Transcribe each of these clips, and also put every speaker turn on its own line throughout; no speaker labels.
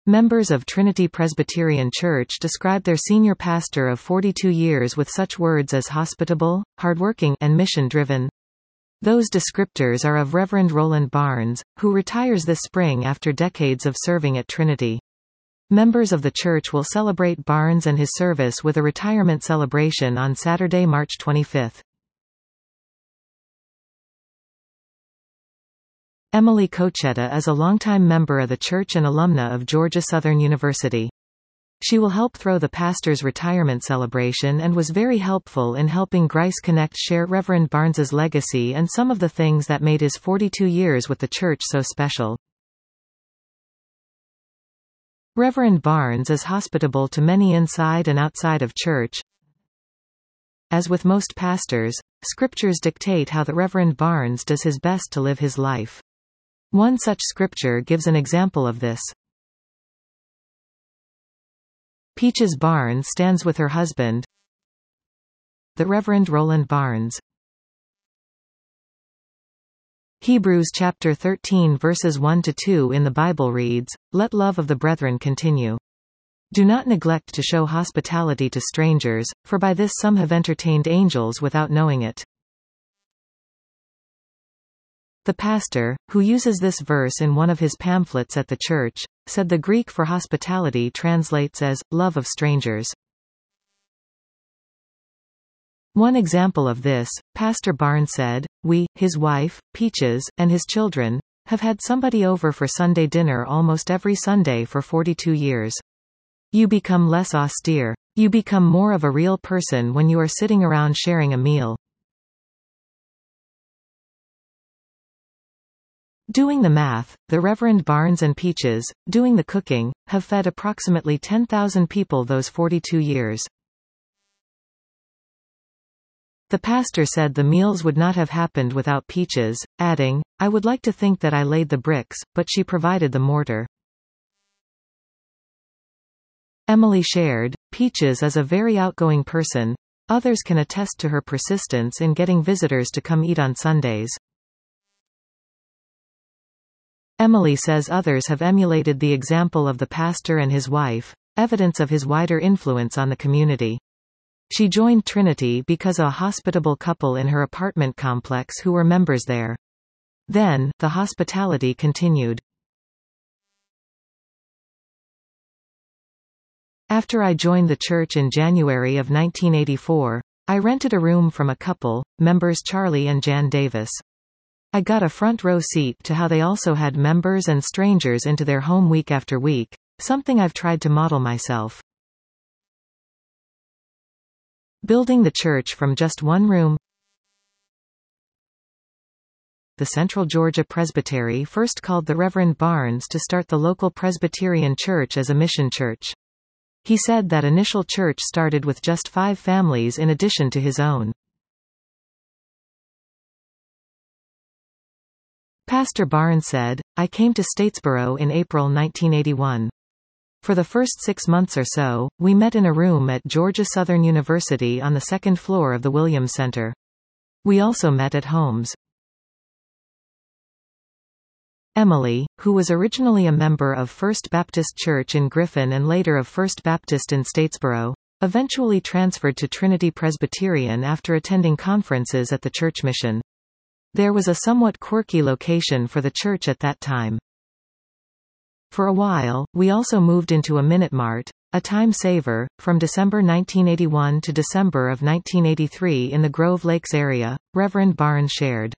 Members of Trinity Presbyterian Church describe their senior pastor of 42 years with such words as hospitable, hardworking, and mission-driven. Those descriptors are of Reverend Roland Barnes, who retires this spring after decades of serving at Trinity. Members of the church will celebrate Barnes and his service with a retirement celebration on Saturday, March 25. Emily Cochetta is a longtime member of the church and alumna of Georgia Southern University. She will help throw the pastor's retirement celebration and was very helpful in helping Grice Connect share Reverend Barnes's legacy and some of the things that made his 42 years with the church so special. Reverend Barnes is hospitable to many inside and outside of church. As with most pastors, scriptures dictate how the Reverend Barnes does his best to live his life. One such scripture gives an example of this. Peaches Barnes stands with her husband, the Reverend Roland Barnes. Hebrews chapter 13 verses 1-2 in the Bible reads, "Let love of the brethren continue. Do not neglect to show hospitality to strangers, for by this some have entertained angels without knowing it." The pastor, who uses this verse in one of his pamphlets at the church, said the Greek for hospitality translates as, love of strangers. One example of this, Pastor Barnes said, "We, his wife, Peaches, and his children, have had somebody over for Sunday dinner almost every Sunday for 42 years. You become less austere. You become more of a real person when you are sitting around sharing a meal." Doing the math, the Reverend Barnes and Peaches, doing the cooking, have fed approximately 10,000 people those 42 years. The pastor said the meals would not have happened without Peaches, adding, "I would like to think that I laid the bricks, but she provided the mortar." Emily shared, "Peaches is a very outgoing person. Others can attest to her persistence in getting visitors to come eat on Sundays." Emily says others have emulated the example of the pastor and his wife, evidence of his wider influence on the community. She joined Trinity because of a hospitable couple in her apartment complex who were members there. Then, the hospitality continued. After I joined the church in January of 1984, I rented a room from a couple, members Charlie and Jan Davis. I got a front row seat to how they also had members and strangers into their home week after week, something I've tried to model myself. Building the church from just one room. The Central Georgia Presbytery first called the Reverend Barnes to start the local Presbyterian church as a mission church. He said that initial church started with just 5 families in addition to his own. Pastor Barnes said, "I came to Statesboro in April 1981. For the first 6 months or so, we met in a room at Georgia Southern University on the 2nd floor of the Williams Center. We also met at homes." Emily, who was originally a member of First Baptist Church in Griffin and later of First Baptist in Statesboro, eventually transferred to Trinity Presbyterian after attending conferences at the church mission. There was a somewhat quirky location for the church at that time. For a while, we also moved into a Minute Mart, a time saver, from December 1981 to December of 1983 in the Grove Lakes area, Reverend Barnes shared.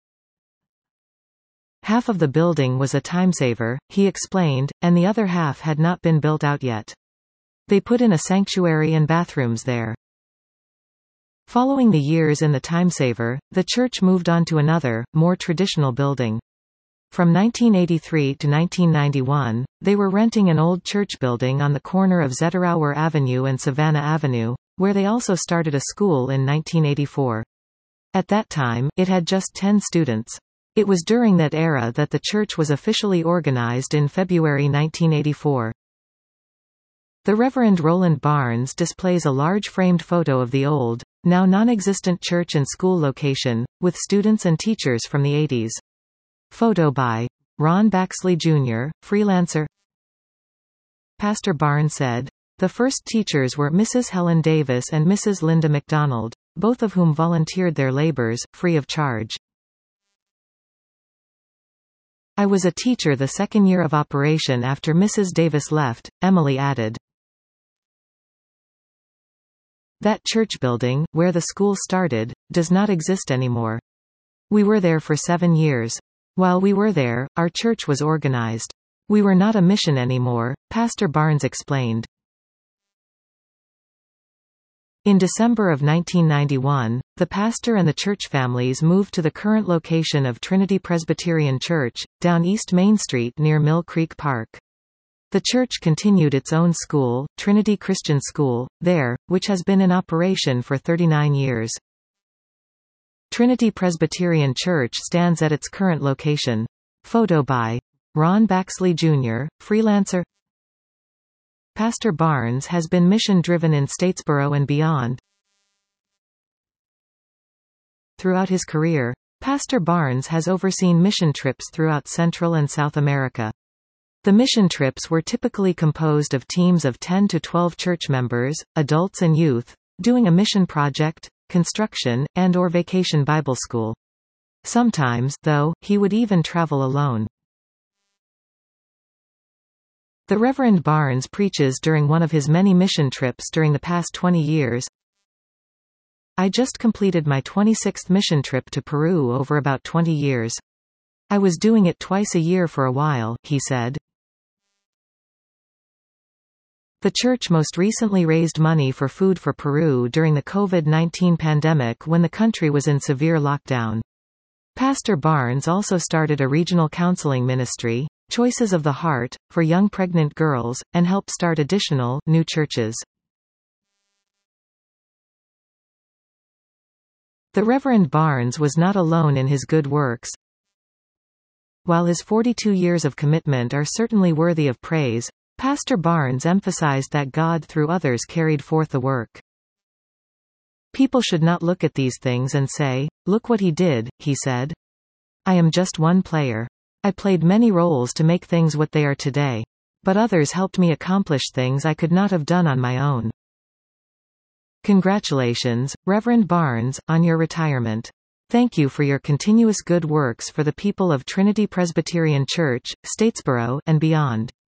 Half of the building was a time saver, he explained, and the other half had not been built out yet. They put in a sanctuary and bathrooms there. Following the years in the timesaver, the church moved on to another, more traditional building. From 1983 to 1991, they were renting an old church building on the corner of Zetterauer Avenue and Savannah Avenue, where they also started a school in 1984. At that time, it had just 10 students. It was during that era that the church was officially organized in February 1984. The Reverend Roland Barnes displays a large framed photo of the old, now non-existent church and school location, with students and teachers from the 80s. Photo by Ron Baxley Jr., freelancer. Pastor Barnes said. The first teachers were Mrs. Helen Davis and Mrs. Linda McDonald, both of whom volunteered their labors, free of charge. I was a teacher the second year of operation after Mrs. Davis left, Emily added. That church building, where the school started, does not exist anymore. We were there for 7 years. While we were there, our church was organized. We were not a mission anymore, Pastor Barnes explained. In December of 1991, the pastor and the church families moved to the current location of Trinity Presbyterian Church, down East Main Street near Mill Creek Park. The church continued its own school, Trinity Christian School, there, which has been in operation for 39 years. Trinity Presbyterian Church stands at its current location. Photo by Ron Baxley Jr., freelancer. Pastor Barnes has been mission-driven in Statesboro and beyond. Throughout his career, Pastor Barnes has overseen mission trips throughout Central and South America. The mission trips were typically composed of teams of 10 to 12 church members, adults and youth, doing a mission project, construction, and/or vacation Bible school. Sometimes, though, he would even travel alone. The Reverend Barnes preaches during one of his many mission trips during the past 20 years. I just completed my 26th mission trip to Peru over about 20 years. I was doing it twice a year for a while, he said. The church most recently raised money for food for Peru during the COVID-19 pandemic when the country was in severe lockdown. Pastor Barnes also started a regional counseling ministry, Choices of the Heart, for young pregnant girls, and helped start additional, new churches. The Reverend Barnes was not alone in his good works. While his 42 years of commitment are certainly worthy of praise, Pastor Barnes emphasized that God through others carried forth the work. People should not look at these things and say, "Look what he did," he said. I am just one player. I played many roles to make things what they are today. But others helped me accomplish things I could not have done on my own. Congratulations, Reverend Barnes, on your retirement. Thank you for your continuous good works for the people of Trinity Presbyterian Church, Statesboro, and beyond.